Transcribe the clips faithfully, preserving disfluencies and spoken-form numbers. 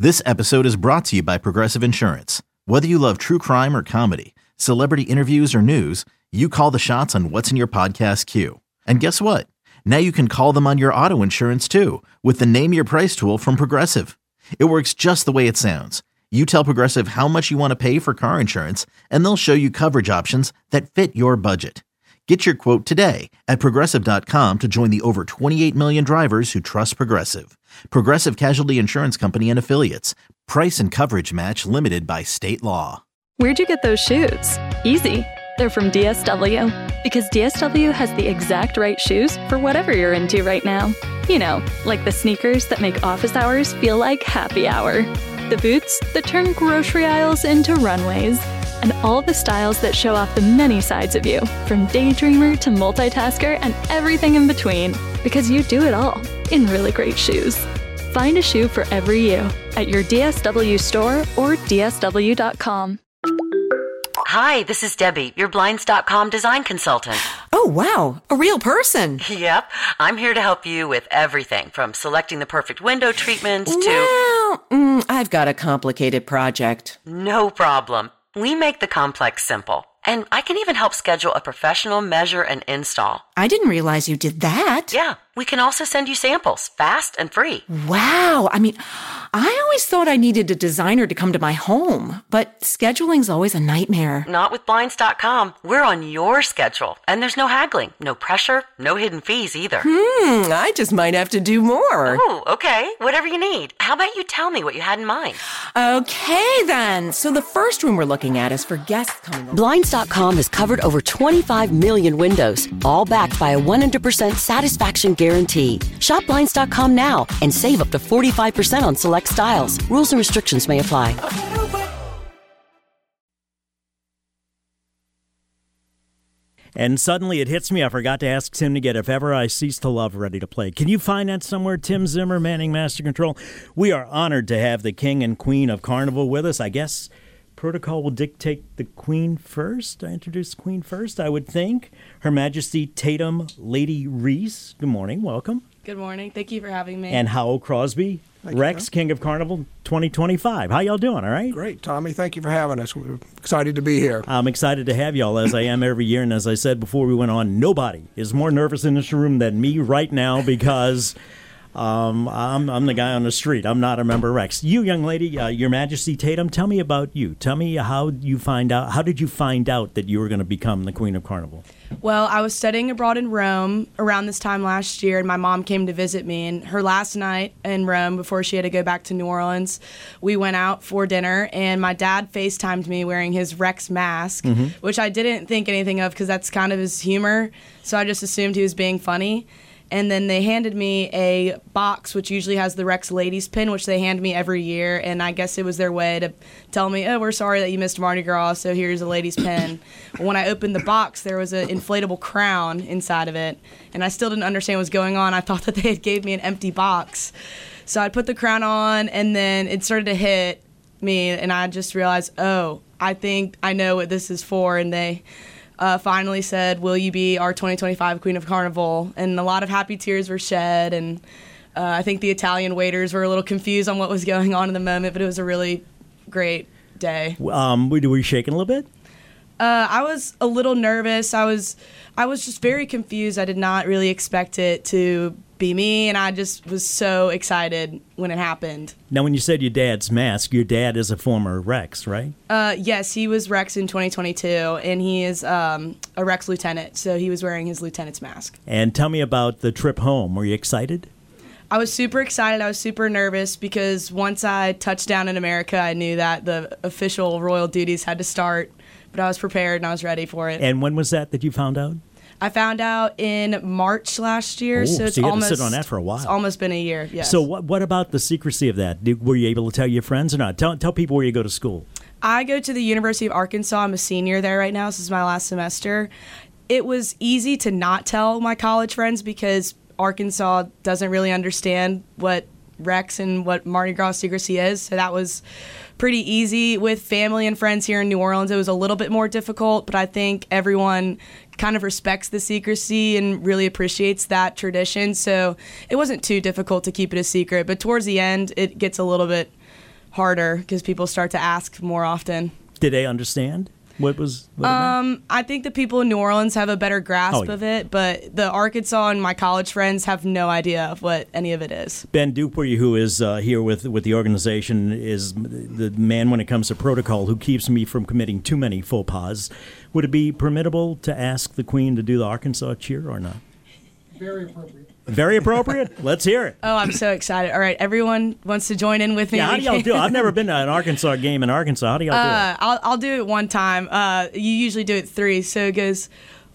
This episode is brought to you by Progressive Insurance. Whether you love true crime or comedy, celebrity interviews or news, you call the shots on what's in your podcast queue. And guess what? Now you can call them on your auto insurance too with the Name Your Price tool from Progressive. It works just the way it sounds. You tell Progressive how much you want to pay for car insurance, and they'll show you coverage options that fit your budget. Get your quote today at Progressive dot com to join the over twenty-eight million drivers who trust Progressive. Progressive Casualty Insurance Company and Affiliates. Price and coverage match limited by state law. Where'd you get those shoes? Easy. They're from D S W. Because D S W has the exact right shoes for whatever you're into right now. You know, like the sneakers that make office hours feel like happy hour. The boots that turn grocery aisles into runways. And all the styles that show off the many sides of you, from daydreamer to multitasker and everything in between. Because you do it all in really great shoes. Find a shoe for every you at your D S W store or D S W dot com. Hi, this is Debbie, your Blinds dot com design consultant. Oh, wow. A real person. Yep. I'm here to help you with everything from selecting the perfect window treatment to... Well, mm, I've got a complicated project. No problem. We make the complex simple. And I can even help schedule a professional measure and install. I didn't realize you did that. Yeah. We can also send you samples, fast and free. Wow. I mean, I always thought I needed a designer to come to my home, but scheduling's always a nightmare. Not with Blinds dot com. We're on your schedule. And there's no haggling, no pressure, no hidden fees either. Hmm, I just might have to do more. Oh, okay. Whatever you need. How about you tell me what you had in mind? Okay, then. So the first room we're looking at is for guests coming over. Blinds dot com has covered over twenty-five million windows, all backed by a one hundred percent satisfaction guarantee. Shop Blinds dot com now and save up to forty-five percent on select styles. Rules and restrictions may apply. And suddenly it hits me, I forgot to ask Tim to get If Ever I Cease to Love ready to play. Can you find that somewhere? Tim Zimmer, manning Master Control. We are honored to have the king and queen of Carnival with us. I guess protocol will dictate the queen first. I introduce the queen first, I would think. Her Majesty Tatum Lady Reese. Good morning. Welcome. Good morning. Thank you for having me. And Howell Crosby, Thank Rex, you, King of Carnival twenty twenty-five. How y'all doing, all right? Great, Tommy. Thank you for having us. We're excited to be here. I'm excited to have y'all, as I am every year. And as I said before we went on, nobody is more nervous in this room than me right now because... Um, I'm, I'm the guy on the street. I'm not a member of Rex. You, young lady, uh, Your Majesty Tatum, tell me about you. Tell me how you find out. How did you find out that you were going to become the Queen of Carnival? Well, I was studying abroad in Rome around this time last year, and my mom came to visit me. And her last night in Rome, before she had to go back to New Orleans, we went out for dinner, and my dad FaceTimed me wearing his Rex mask, mm-hmm. which I didn't think anything of because that's kind of his humor. So I just assumed he was being funny. And then they handed me a box, which usually has the Rex Ladies pin, which they hand me every year. And I guess it was their way to tell me, oh, we're sorry that you missed Mardi Gras, so here's a ladies pin. When I opened the box, there was an inflatable crown inside of it. And I still didn't understand what was going on. I thought that they had gave me an empty box. So I put the crown on, and then it started to hit me. And I just realized, oh, I think I know what this is for. And they... Uh, finally said, will you be our twenty twenty-five Queen of Carnival? And a lot of happy tears were shed, and uh, I think the Italian waiters were a little confused on what was going on in the moment, but it was a really great day. Um, were you shaking a little bit? Uh, I was a little nervous. I was, I was just very confused. I did not really expect it to be me, and I just was so excited when it happened. Now, when you said your dad's mask, your dad is a former Rex, right? Uh, yes, he was Rex in twenty twenty-two, and he is um, a Rex lieutenant, so he was wearing his lieutenant's mask. And tell me about the trip home. Were you excited? I was super excited. I was super nervous because once I touched down in America, I knew that the official royal duties had to start, but I was prepared and I was ready for it. And when was that that you found out? I found out in March last year, Ooh, so it's so you almost had to sit on that for a while. It's almost been a year. Yes. So what what about the secrecy of that? Did, were you able to tell your friends or not? Tell tell people where you go to school. I go to the University of Arkansas. I'm a senior there right now. This is my last semester. It was easy to not tell my college friends because Arkansas doesn't really understand what Rex and what Mardi Gras secrecy is, so that was pretty easy. With family and friends here in New Orleans, it was a little bit more difficult, but I think everyone kind of respects the secrecy and really appreciates that tradition, so it wasn't too difficult to keep it a secret, but towards the end, it gets a little bit harder because people start to ask more often. Did they understand what was what it meant? Um, I think the people in New Orleans have a better grasp Oh, yeah. of it, but the Arkansas and my college friends have no idea of what any of it is. Ben Dupuy, who is uh, here with with the organization, is the man when it comes to protocol who keeps me from committing too many faux pas. Would it be permittable to ask the Queen to do the Arkansas cheer or not? Very appropriate. Very appropriate? Let's hear it. Oh, I'm so excited. All right, everyone wants to join in with me. Yeah, how do y'all do it? I've never been to an Arkansas game in Arkansas. How do y'all do Uh, it? I'll, I'll do it one time. Uh, you usually do it three, so it goes,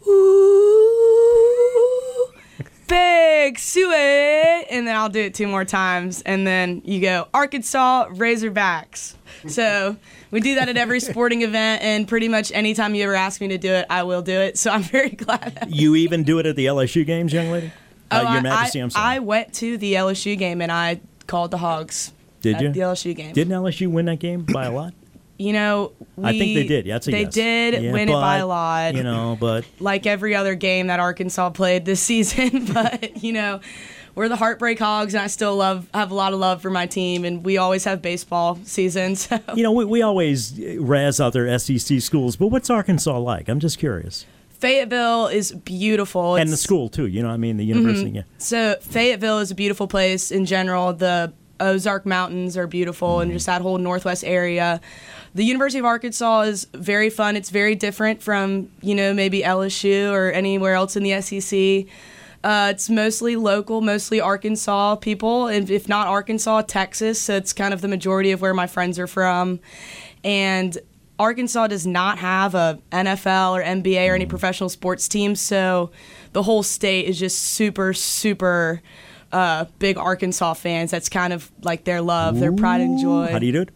ooh, big suet, and then I'll do it two more times, and then you go, Arkansas Razorbacks. So we do that at every sporting event, and pretty much anytime you ever ask me to do it, I will do it, so I'm very glad. That You even do it at the L S U games, young lady? Oh, uh, Your I, Majesty, I, I'm sorry. I went to the L S U game, and I called the Hogs. Did at you? the L S U game. Didn't L S U win that game by a lot? You know, we, I think they did. Yeah, that's a they yes. did Yeah, win it by but, a lot. You know, but Like every other game that Arkansas played this season. But, you know, we're the Heartbreak Hogs, and I still love have a lot of love for my team, and we always have baseball seasons. So. you know, we, we always razz other S E C schools, but what's Arkansas like? I'm just curious. Fayetteville is beautiful. And the It's- school too, you know what I mean? The university. Yeah. So Fayetteville is a beautiful place in general. The Ozark Mountains are beautiful, and just that whole northwest area. The University of Arkansas is very fun. It's very different from, you know, maybe L S U or anywhere else in the S E C. Uh, it's mostly local, mostly Arkansas people, and if not Arkansas, Texas. So it's kind of the majority of where my friends are from. And Arkansas does not have a N F L or N B A or any professional sports teams, so the whole state is just super, super uh, big Arkansas fans. That's kind of like their love, their pride and joy. How do you do it?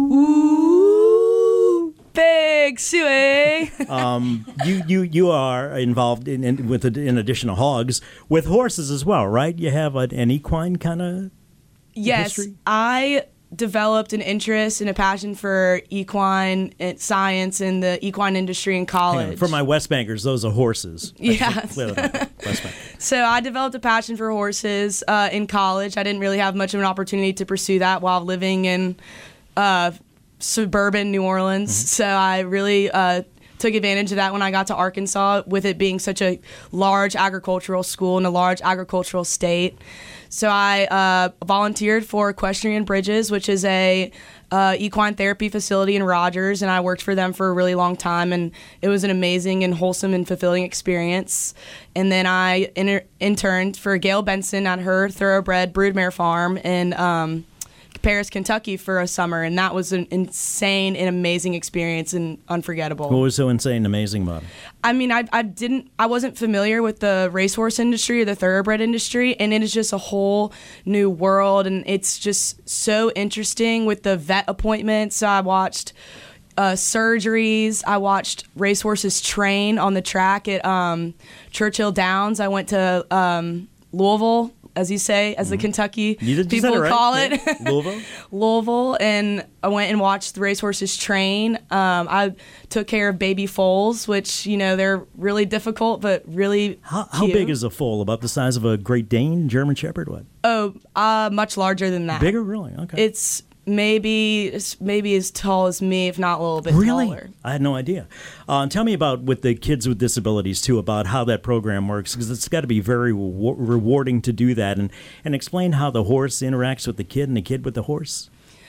Ooh, big suey. Um, you, you, you are involved in, in with the, in addition to hogs with horses as well, right? You have a, an equine kind of Yes, history? I developed an interest and a passion for equine and science and the equine industry in college. For my West Bankers, those are horses. I should Yes. clear that up. West Bank. So I developed a passion for horses uh, in college. I didn't really have much of an opportunity to pursue that while living in uh, suburban New Orleans. Mm-hmm. So I really uh, took advantage of that when I got to Arkansas, with it being such a large agricultural school and a large agricultural state. So I uh, volunteered for Equestrian Bridges, which is a uh, equine therapy facility in Rogers, and I worked for them for a really long time, and it was an amazing and wholesome and fulfilling experience. And then I inter- interned for Gail Benson at her thoroughbred broodmare farm in um, Paris, Kentucky for a summer, and that was an insane and amazing experience and unforgettable. What was so insane and amazing about it? I mean, I, I didn't, I wasn't familiar with the racehorse industry or the thoroughbred industry, and it is just a whole new world, and it's just so interesting with the vet appointments. So I watched uh, surgeries. I watched racehorses train on the track at um, Churchill Downs. I went to um, Louisville, as you say, as the Kentucky You did- you people said it right. call Yeah. it. Louisville? Louisville, and I went and watched the racehorses train. Um, I took care of baby foals, which, you know, they're really difficult, but really How, how cute. big is a foal? About the size of a Great Dane, German Shepherd? What? Oh, uh, much larger than that. Bigger, really? Okay. It's maybe it's maybe as tall as me, if not a little bit Really? taller. I had no idea. Uh, tell me about with the kids with disabilities too, about how that program works, because it's got to be very re- rewarding to do that, and and explain how the horse interacts with the kid and the kid with the horse.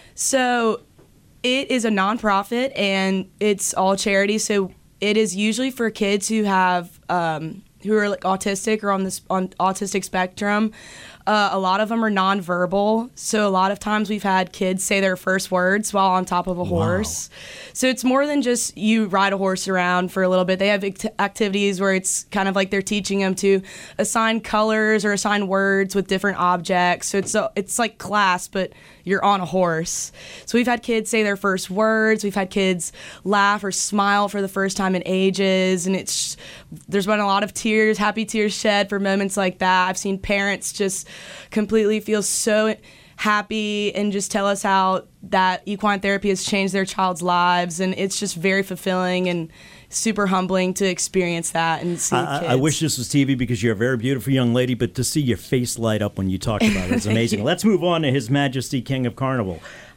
So it is a nonprofit, and it's all charity. So it is usually for kids who have um, who are like autistic or on this on autistic spectrum. Uh, a lot of them are nonverbal, so a lot of times we've had kids say their first words while on top of a horse. So it's more than just you ride a horse around for a little bit. They have act- activities where it's kind of like they're teaching them to assign colors or assign words with different objects. So it's a, it's like class, but you're on a horse. So we've had kids say their first words. We've had kids laugh or smile for the first time in ages, and it's there's been a lot of tears, happy tears shed for moments like that. I've seen parents just completely feel so happy and just tell us how that equine therapy has changed their child's lives, and it's just very fulfilling and super humbling to experience that and see I, kids. I wish this was T V because you're a very beautiful young lady, but to see your face light up when you talk about it is amazing. Let's move on to His Majesty King of Carnival.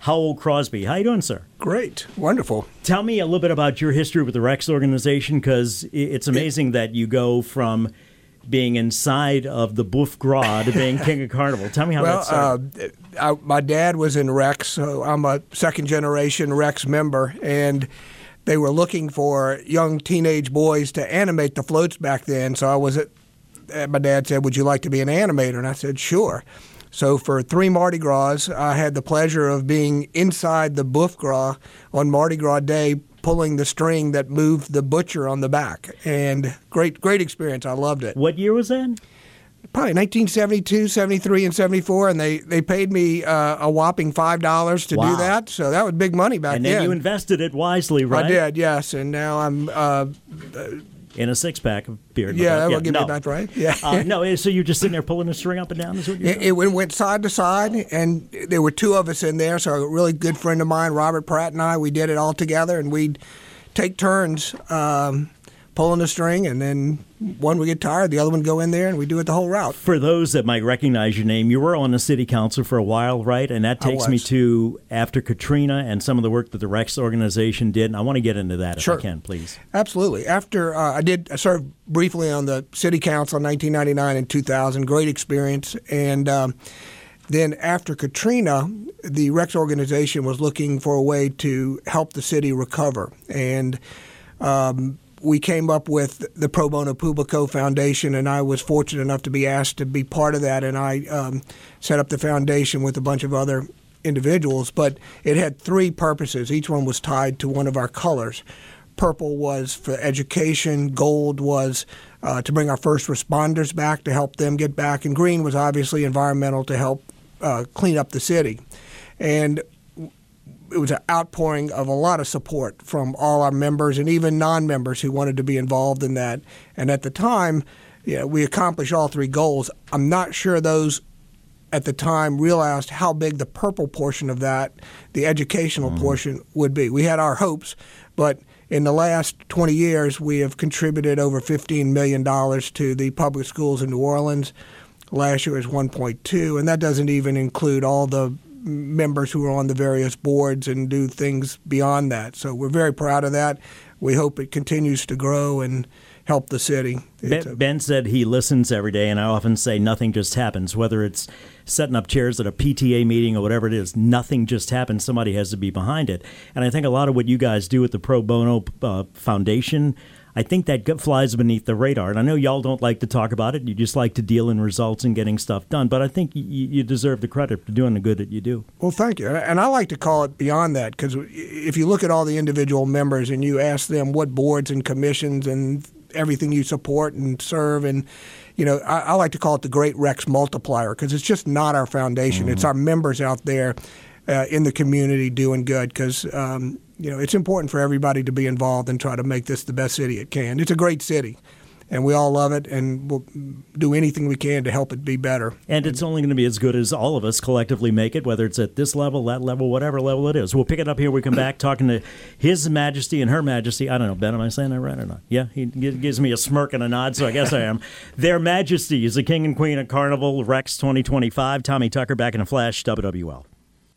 Howell Crosby. How you doing, sir? Great. Wonderful. Tell me a little bit about your history with the Rex organization, because it's amazing that you go from being inside of the Boeuf Gras to being King of Carnival. Tell me how well, that started. Uh, I, my dad was in Rex, so I'm a second-generation Rex member, and they were looking for young teenage boys to animate the floats back then. So I was at, my dad said, would you like to be an animator? And I said, sure. So for three Mardi Gras, I had the pleasure of being inside the Boeuf Gras on Mardi Gras Day, pulling the string that moved the butcher on the back. And great, great experience. I loved it. What year was that? Probably nineteen seventy-two, seventy-three, and seventy-four, and they, they paid me uh, a whopping five dollars to wow. do that. So that was big money back then. then. And then you invested it wisely, right? I did, yes. And now I'm... Uh, in a six-pack of beer. Yeah, that will yeah, give no. me that, right? Yeah. uh, no, so you're just sitting there pulling the string up and down? Is what you're it, it went side to side, and there were two of us in there. So a really good friend of mine, Robert Pratt, and I, we did it all together, and we'd take turns um, pulling the string, and then one would get tired, the other one would go in there, and we do it the whole route. For those that might recognize your name, you were on the city council for a while, right? And that takes me to after Katrina and some of the work that the Rex organization did. And I want to get into that if sure. I can, please. Absolutely. After uh, I did, I served briefly on the city council in nineteen ninety-nine and two thousand. Great experience. And um, then after Katrina, the Rex organization was looking for a way to help the city recover. And um, we came up with the Pro Bono Publico Foundation, and I was fortunate enough to be asked to be part of that, and I um, set up the foundation with a bunch of other individuals. But it had three purposes. Each one was tied to one of our colors. Purple was for education, gold was uh, to bring our first responders back, to help them get back, and green was obviously environmental, to help uh, clean up the city. And it was an outpouring of a lot of support from all our members and even non-members who wanted to be involved in that. And at the time, yeah, we accomplished all three goals. I'm not sure those at the time realized how big the purple portion of that, the educational mm-hmm. portion, would be. We had our hopes, but in the last twenty years, we have contributed over fifteen million dollars to the public schools in New Orleans. Last year was one point two, and that doesn't even include all the members who are on the various boards and do things beyond that. So we're very proud of that. We hope it continues to grow and help the city. Ben, Ben said he listens every day, and I often say nothing just happens, whether it's setting up chairs at a P T A meeting or whatever it is. Nothing just happens. Somebody has to be behind it. And I think a lot of what you guys do with the Pro Bono uh, Foundation, I think that flies beneath the radar. And I know y'all don't like to talk about it. You just like to deal in results and getting stuff done. But I think you, you deserve the credit for doing the good that you do. Well, thank you. And I like to call it beyond that, because if you look at all the individual members and you ask them what boards and commissions and everything you support and serve, and you know, I, I like to call it the Great Rex Multiplier, because it's just not our foundation. Mm-hmm. It's our members out there uh, in the community doing good, because um, you know, it's important for everybody to be involved and try to make this the best city it can. It's a great city, and we all love it, and we'll do anything we can to help it be better. And it's only going to be as good as all of us collectively make it, whether it's at this level, that level, whatever level it is. We'll pick it up here. We come back talking to His Majesty and Her Majesty. I don't know, Ben, am I saying that right or not? Yeah, he gives me a smirk and a nod, so I guess I am. Their Majesties, the King and Queen of Carnival, Rex twenty twenty-five. Tommy Tucker back in a flash, W W L.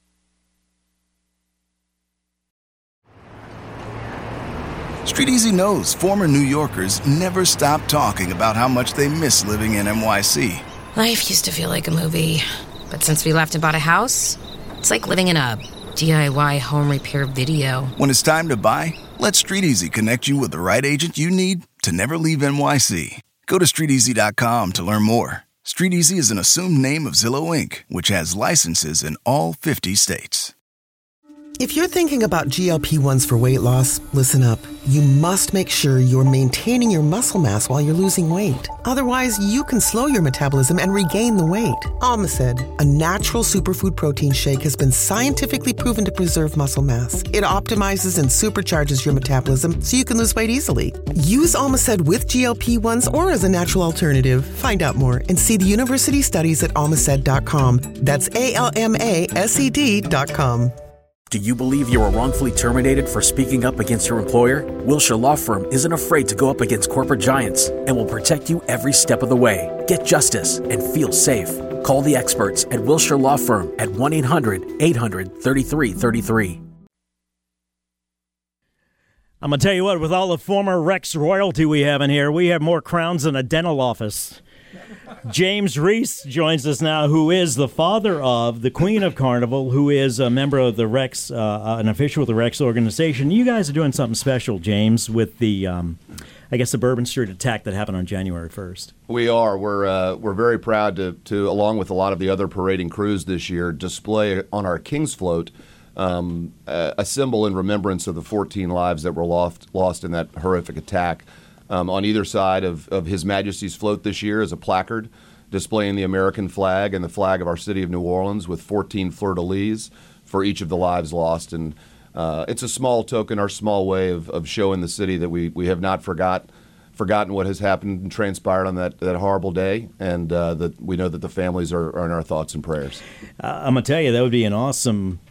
StreetEasy knows former New Yorkers never stop talking about how much they miss living in N Y C. Life used to feel like a movie, but since we left and bought a house, it's like living in a D I Y home repair video. When it's time to buy, let StreetEasy connect you with the right agent you need to never leave N Y C. Go to street easy dot com to learn more. StreetEasy is an assumed name of Zillow Incorporated, which has licenses in all fifty states. If you're thinking about G L P one s for weight loss, listen up. You must make sure you're maintaining your muscle mass while you're losing weight. Otherwise, you can slow your metabolism and regain the weight. Almacid, a natural superfood protein shake, has been scientifically proven to preserve muscle mass. It optimizes and supercharges your metabolism so you can lose weight easily. Use Almacid with G L P one s or as a natural alternative. Find out more and see the university studies at almacid dot com. That's A L M A S E D dot com. Do you believe you were wrongfully terminated for speaking up against your employer? Wilshire Law Firm isn't afraid to go up against corporate giants and will protect you every step of the way. Get justice and feel safe. Call the experts at Wilshire Law Firm at one eight hundred eight hundred thirty-three thirty-three. I'm going to tell you what, with all the former Rex royalty we have in here, we have more crowns than a dental office. James Reese joins us now, who is the father of the Queen of Carnival, who is a member of the Rex, uh, an official of the Rex organization. You guys are doing something special, James, with the, um, I guess, the Bourbon Street attack that happened on January first. We are. We're uh, we're very proud to, to, along with a lot of the other parading crews this year, display on our King's Float um, a, a symbol in remembrance of the fourteen lives that were lost lost in that horrific attack. Um, on either side of, of His Majesty's float this year is a placard displaying the American flag and the flag of our city of New Orleans with fourteen fleur-de-lis for each of the lives lost. And uh, it's a small token, our small way of, of showing the city that we, we have not forgot forgotten what has happened and transpired on that, that horrible day, and uh, that we know that the families are, are in our thoughts and prayers. Uh, I'm going to tell you, that would be an awesome...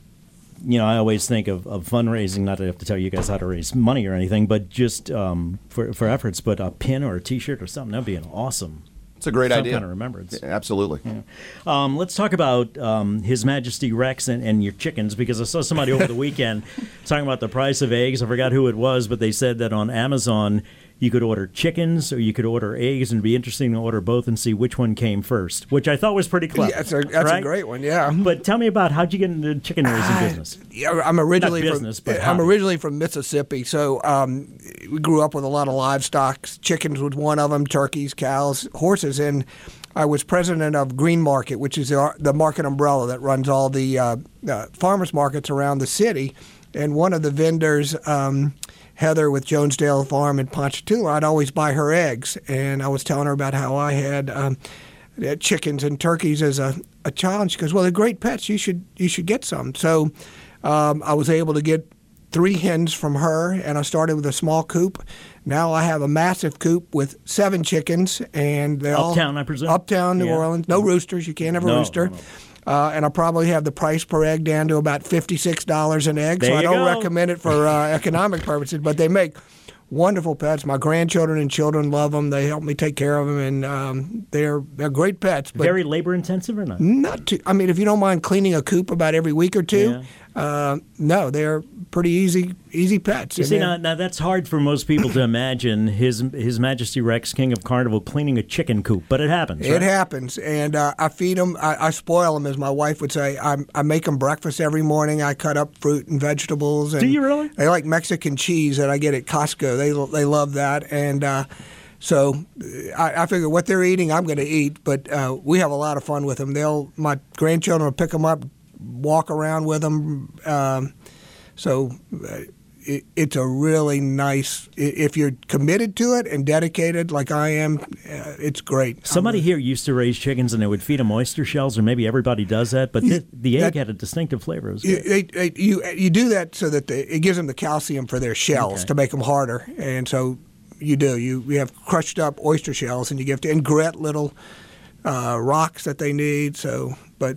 You know, I always think of, of fundraising, not to have to tell you guys how to raise money or anything, but just um, for, for efforts, but a pin or a T-shirt or something, that would be an awesome... It's a great some idea. kind of remembrance. Yeah, absolutely. Yeah. Um, let's talk about um, His Majesty Rex and, and your chickens, because I saw somebody over the weekend talking about the price of eggs. I forgot who it was, but they said that on Amazon you could order chickens or you could order eggs, and it'd be interesting to order both and see which one came first, which I thought was pretty clever. Yeah, that's a, that's right? a great one, yeah. But tell me about, how'd you get into the chicken raising uh, business? Yeah, I'm originally Not business, from, but I'm how? originally from Mississippi, so um, we grew up with a lot of livestock. Chickens was one of them, turkeys, cows, horses, and I was president of Green Market, which is the, the market umbrella that runs all the uh, uh, farmers markets around the city. And one of the vendors, um, Heather with Jonesdale Farm in Ponchatoula, I'd always buy her eggs. And I was telling her about how I had, um, had chickens and turkeys as a, a child. And she goes, well, they're great pets. You should you should get some. So um, I was able to get three hens from her, and I started with a small coop. Now I have a massive coop with seven chickens, and they're all uptown, I presume. Uptown New yeah. Orleans. No roosters. You can't have a no, rooster. No, no. Uh, and I probably have the price per egg down to about fifty-six dollars an egg. There so I you don't go. recommend it for uh, economic purposes, but they make wonderful pets. My grandchildren and children love them. They help me take care of them, and um, they're they're great pets. But very labor intensive or not? Not too. I mean, if you don't mind cleaning a coop about every week or two, yeah. uh, no, they're pretty easy easy pets. You And see, they're- now, now that's hard for most people to imagine. His His Majesty Rex, King of Carnival, cleaning a chicken coop, but it happens. It right? happens, and uh, I feed them. I, I spoil them, as my wife would say. I, I make them breakfast every morning. I cut up fruit and vegetables. And Do you really? They like Mexican cheese that I get at Costco. They they love that, and uh, so I, I figure what they're eating, I'm going to eat. But uh, we have a lot of fun with them. They'll my grandchildren will pick them up, walk around with them. Um, so. Uh, It, it's a really nice, if you're committed to it and dedicated like I am, uh, it's great. Somebody here used to raise chickens and they would feed them oyster shells, or maybe everybody does that, but the, the egg That- had a distinctive flavor. It was You, good. they, they, you, you do that so that the, it gives them the calcium for their shells Okay. to make them harder. And so you do. You, you have crushed up oyster shells and you give to, and grit little uh, rocks that they need. So, but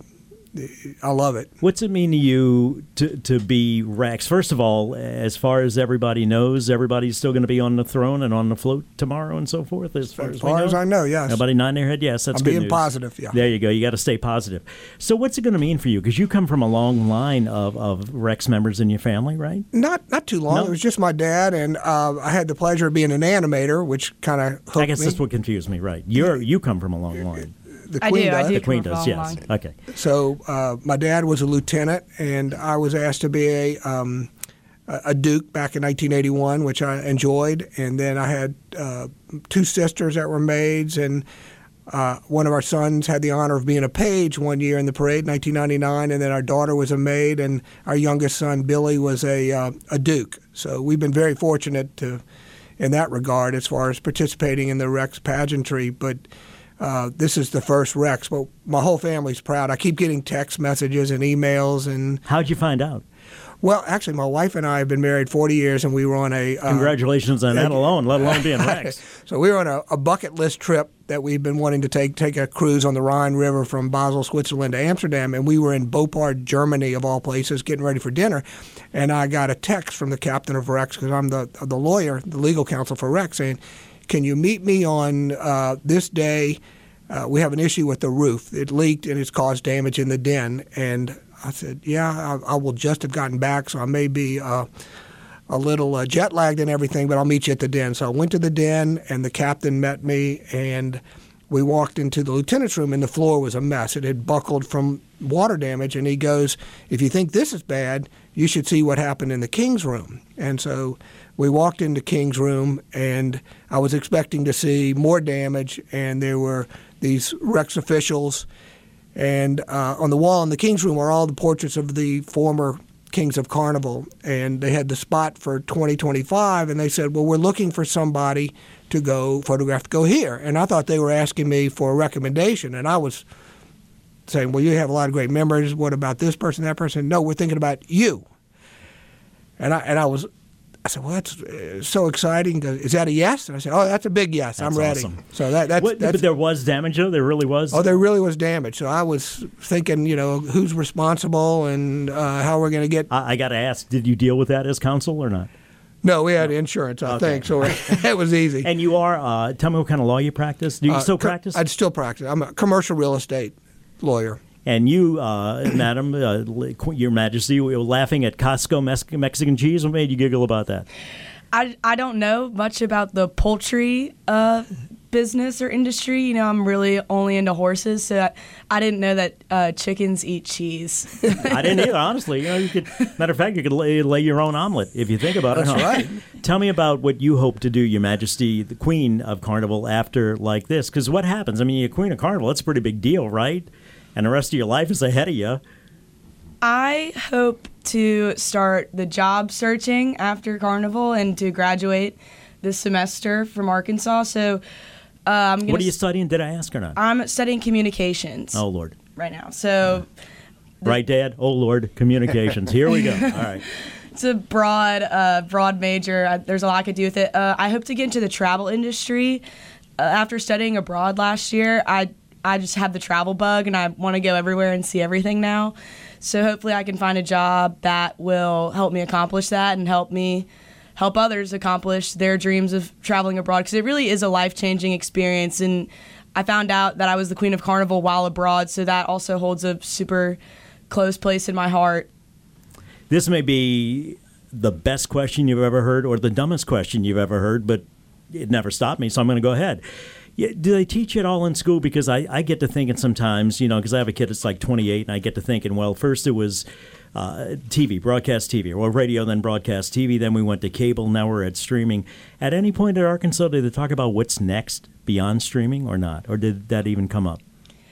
I love it. What's it mean to you to to be Rex? First of all, as far as everybody knows, everybody's still going to be on the throne and on the float tomorrow and so forth. As far as, As far we know? as I know, yes. Nobody nodding their head. Yes, that's I'm good being news. positive, yeah. There you go. You got to stay positive. So, what's it going to mean for you? Because you come from a long line of, of Rex members in your family, right? Not not too long. No? It was just my dad, and uh, I had the pleasure of being an animator, which kind of hooked I guess me. that's what confused me. Right? You're you come from a long line. The I Queen do, I does. do. The Queen come from does. a Yes. long Okay. So uh, my dad was a lieutenant, and I was asked to be a um, a a Duke back in nineteen eighty-one, which I enjoyed. And then I had uh, two sisters that were maids, and uh, one of our sons had the honor of being a page one year in the parade, nineteen ninety-nine, and then our daughter was a maid, and our youngest son, Billy, was a uh, a Duke. So we've been very fortunate to, in that regard, as far as participating in the Rex pageantry. But Uh, this is the first Rex, but my whole family's proud. I keep getting text messages and emails. And how'd you find out? Well, actually, my wife and I have been married forty years, and we were on a uh, Congratulations on that alone, let alone being Rex. So we were on a, a bucket list trip that we've been wanting to take, take a cruise on the Rhine River from Basel, Switzerland to Amsterdam, and we were in Beauport, Germany, of all places, getting ready for dinner. And I got a text from the captain of Rex, because I'm the the lawyer, the legal counsel for Rex, saying, can you meet me on uh, this day uh, we have an issue with the roof. It leaked and it's caused damage in the den. And I said, yeah, I, I will just have gotten back, so I may be uh, a little uh, jet lagged and everything, but I'll meet you at the den. So I went to the den, and the captain met me, and we walked into the lieutenant's room, and the floor was a mess. It had buckled from water damage, and he goes, if you think this is bad, you should see what happened in the king's room. And so we walked into King's room, and I was expecting to see more damage, and there were these Rex officials. And uh, on the wall in the King's room are all the portraits of the former Kings of Carnival. And they had the spot for twenty twenty-five, and they said, well, we're looking for somebody to go photograph to go here. And I thought they were asking me for a recommendation. And I was saying, well, you have a lot of great memories. What about this person, that person? No, we're thinking about you. And I, and I was... I said, well, that's uh, so exciting. Is that a yes? And I said, oh, that's a big yes. That's I'm ready. Awesome. So that, that's, what, that's... But there was damage, though? There really was? Oh, there really was damage. So I was thinking, you know, who's responsible and uh, how we're going to get... I, I got to ask, did you deal with that as counsel or not? No, we had insurance, I Okay. think, so it was easy. And you are, uh, tell me what kind of law you practice. Do you Uh, still co- practice? I'd still practice. I'm a commercial real estate lawyer. And you, uh, madam, uh, your majesty, you were laughing at Costco Mex- Mexican cheese. What made you giggle about that? I, I don't know much about the poultry uh, business or industry. You know, I'm really only into horses, so I, I didn't know that uh, chickens eat cheese. I didn't either, honestly. You know, you could, matter of fact, you could lay, lay your own omelet if you think about it. That's huh? right. Tell me about what you hope to do, Your Majesty, the Queen of Carnival, after like this. Because what happens? I mean, you're Queen of Carnival. That's a pretty big deal, right? And the rest of your life is ahead of you. I hope to start the job searching after Carnival and to graduate this semester from Arkansas. So uh, I'm going What are you studying? Did I ask or not? I'm studying communications. Oh, Lord. Right now. So Right, Dad? Oh, Lord. Communications. Here we go. All right. It's a broad, uh, broad major. I, there's a lot I could do with it. Uh, I hope to get into the travel industry. Uh, after studying abroad last year, I I just have the travel bug, and I want to go everywhere and see everything now. So hopefully I can find a job that will help me accomplish that and help me help others accomplish their dreams of traveling abroad, because it really is a life-changing experience. And I found out that I was the Queen of Carnival while abroad, so that also holds a super close place in my heart. This may be the best question you've ever heard or the dumbest question you've ever heard, but it never stopped me, so I'm going to go ahead. Yeah, do they teach it all in school? Because I, I get to thinking sometimes, you know, because I have a kid that's like twenty-eight, and I get to thinking, well, first it was uh, T V, broadcast T V, or radio, then broadcast T V, then we went to cable, now we're at streaming. At any point at Arkansas, did they talk about what's next beyond streaming or not? Or did that even come up?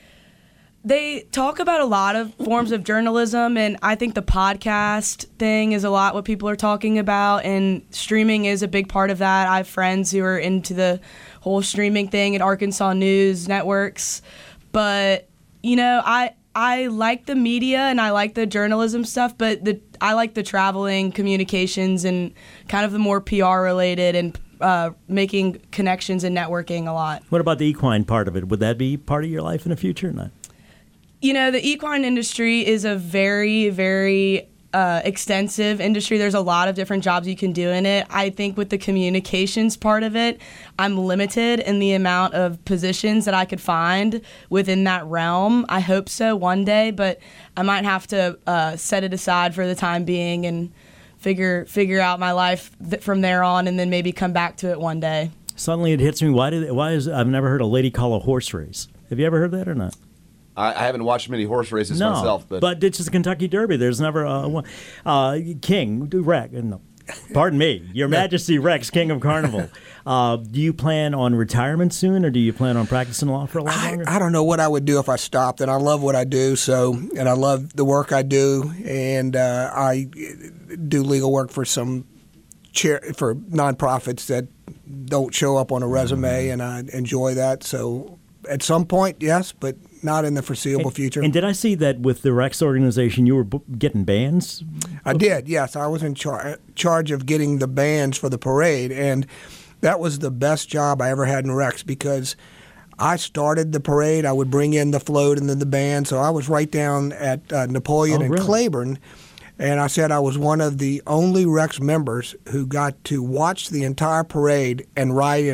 They talk about a lot of forms of journalism, and I think the podcast thing is a lot what people are talking about, and streaming is a big part of that. I have friends who are into the whole streaming thing at Arkansas News Networks, but, you know, I I like the media and I like the journalism stuff, but the I like the traveling, communications, and kind of the more P R related and uh, making connections and networking a lot. What about the equine part of it? Would that be part of your life in the future or not? You know, the equine industry is a very, very uh, extensive industry. There's a lot of different jobs you can do in it. I think with the communications part of it, I'm limited in the amount of positions that I could find within that realm. I hope so one day, but I might have to uh, set it aside for the time being and figure figure out my life th- from there on, and then maybe come back to it one day. Suddenly it hits me. Why did? Why is? I've never heard a lady call a horse race. Have you ever heard that or not? I, I haven't watched many horse races no, myself, but but it's just the Kentucky Derby. There's never uh, one. Uh, King Rex. No, pardon me, Your Majesty Rex, King of Carnival. Uh, do you plan on retirement soon, or do you plan on practicing law for a lot longer? I, I don't know what I would do if I stopped, and I love what I do. So, and I love the work I do, and uh, I do legal work for some chair for nonprofits that don't show up on a resume, and I enjoy that. So, at some point, yes, but not in the foreseeable and, future. And did I see that with the Rex organization, you were b- getting bands? I did, yes. I was in char- charge of getting the bands for the parade, and that was the best job I ever had in Rex because I started the parade. I would bring in the float and then the band, so I was right down at uh, Napoleon oh, and really? Claiborne, and I said I was one of the only Rex members who got to watch the entire parade and ride in it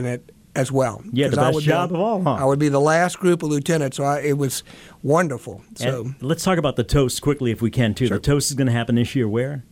as well. Yeah, the 'Cause I best would job be, of all, huh? I would be the last group of lieutenants, so I, it was wonderful. So And let's talk about the toast quickly if we can, too. Sure. The toast is going to happen this year where?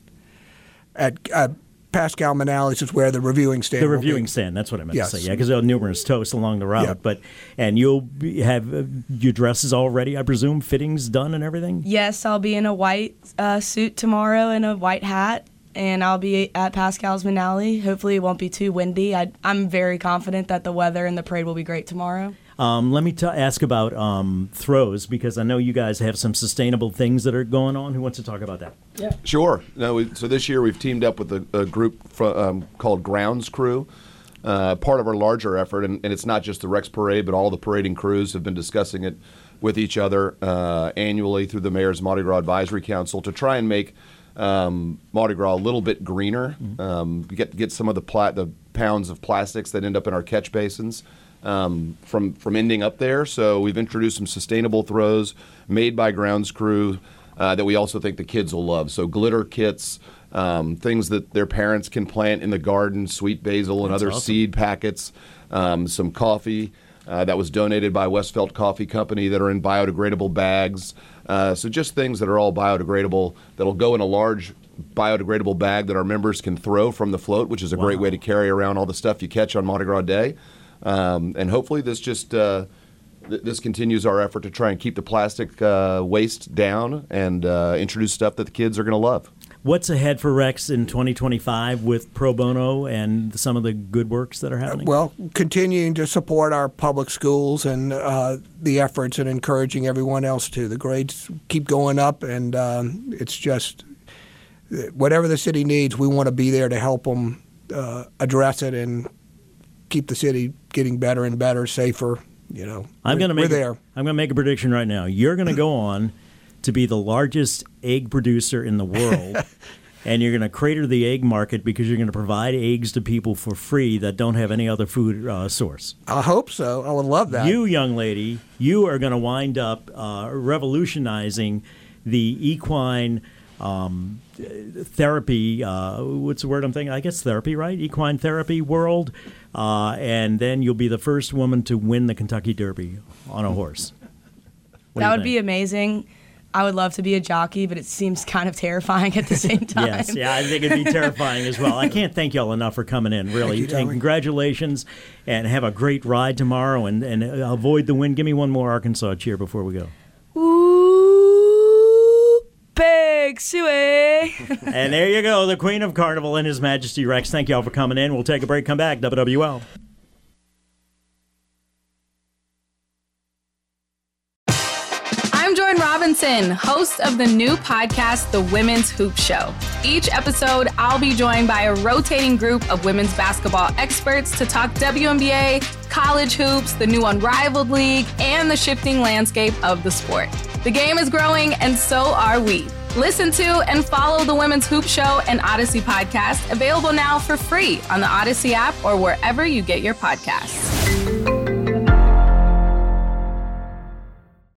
At uh, Pascal Manales is where the reviewing stand The will reviewing be. stand, that's what I meant Yes. to say. Yeah, because there are numerous toasts along the route. Yeah. But And you'll be, have uh, your dresses all ready, I presume, fittings done and everything? Yes, I'll be in a white uh, suit tomorrow and a white hat, and I'll be at Pascal's Manale. Hopefully it won't be too windy. I, I'm very confident that the weather and the parade will be great tomorrow. Um, let me t- ask about um, throws, because I know you guys have some sustainable things that are going on. Who wants to talk about that? Yeah. Sure. No, we, so this year we've teamed up with a, a group fr- um, called Grounds Crew, uh, part of our larger effort, and, and it's not just the Rex Parade, but all the parading crews have been discussing it with each other uh, annually through the Mayor's Mardi Gras Advisory Council to try and make um, Mardi Gras a little bit greener, mm-hmm. um, get get some of the pla- the pounds of plastics that end up in our catch basins um, from from ending up there. So we've introduced some sustainable throws made by Grounds Crew uh, that we also think the kids will love. So glitter kits, um, things that their parents can plant in the garden, sweet basil and That's other awesome. seed packets, um, some coffee uh, that was donated by Westfelt Coffee Company that are in biodegradable bags. Uh, so just things that are all biodegradable that'll go in a large biodegradable bag that our members can throw from the float, which is a Wow. great way to carry around all the stuff you catch on Mardi Gras Day. Um, and hopefully this just uh, th- this continues our effort to try and keep the plastic uh, waste down and uh, introduce stuff that the kids are going to love. What's ahead for Rex in twenty twenty-five with Pro Bono and some of the good works that are happening? Well, continuing to support our public schools and uh, the efforts and encouraging everyone else to. The grades keep going up, and um, it's just whatever the city needs, we want to be there to help them uh, address it and keep the city getting better and better, safer. You know, I'm we're, going to make we're there. I'm going to make a prediction right now. You're going to go on to be the largest egg producer in the world, and you're going to crater the egg market because you're going to provide eggs to people for free that don't have any other food uh, source. I hope so. I would love that. You, young lady, you are going to wind up uh, revolutionizing the equine um, therapy. Uh, what's the word I'm thinking? I guess therapy, right? Equine therapy world. Uh, and then you'll be the first woman to win the Kentucky Derby on a horse. What do That you would think? be amazing. I would love to be a jockey, but it seems kind of terrifying at the same time. Yes, yeah, I think it'd be terrifying as well. I can't thank y'all enough for coming in, really. Thank you, and Tommy. congratulations, and have a great ride tomorrow, and, and avoid the wind. Give me one more Arkansas cheer before we go. Ooh, big suey. And there you go, the Queen of Carnival and His Majesty Rex. Thank y'all for coming in. We'll take a break, come back, W W L. I'm Jordan Robinson, host of the new podcast, The Women's Hoop Show. Each episode, I'll be joined by a rotating group of women's basketball experts to talk W N B A, college hoops, the new Unrivaled League, and the shifting landscape of the sport. The game is growing, and so are we. Listen to and follow The Women's Hoop Show and Odyssey podcast, available now for free on the Odyssey app or wherever you get your podcasts.